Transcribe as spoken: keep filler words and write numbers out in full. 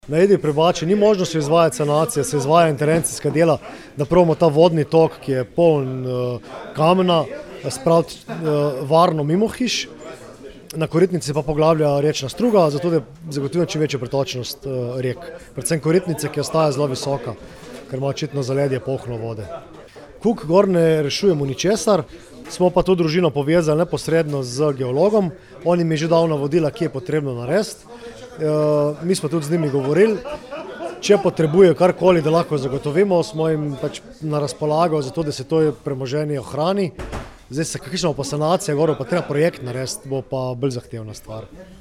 Na Edi pri Bači ni možnost izvajati sanacije, se izvaja intervencijska dela, da probamo ta vodni tok, ki je poln uh, kamna, spraviti uh, varno mimo hiš. Na Koritnici pa poglablja rečna struga, zato da zagotovimo čim večjo pretočnost uh, rek. Predvsem Koritnice, ki ostaja zelo visoka, ker ima očitno zaledje polno vode. Kuk gor ne rešujemo ničesar, smo pa to družino povezali neposredno z geologom. Oni mi že dal navodila, kje je potrebno narediti. Uh, mi smo tudi z njimi govorili, če potrebujejo karkoli, da lahko zagotovimo, smo jim pač na razpolago, zato da se to premoženje ohrani. Zdaj se kakšna pa sanacija, gor pa treba projekt narediti, bo pa bolj zahtevna stvar.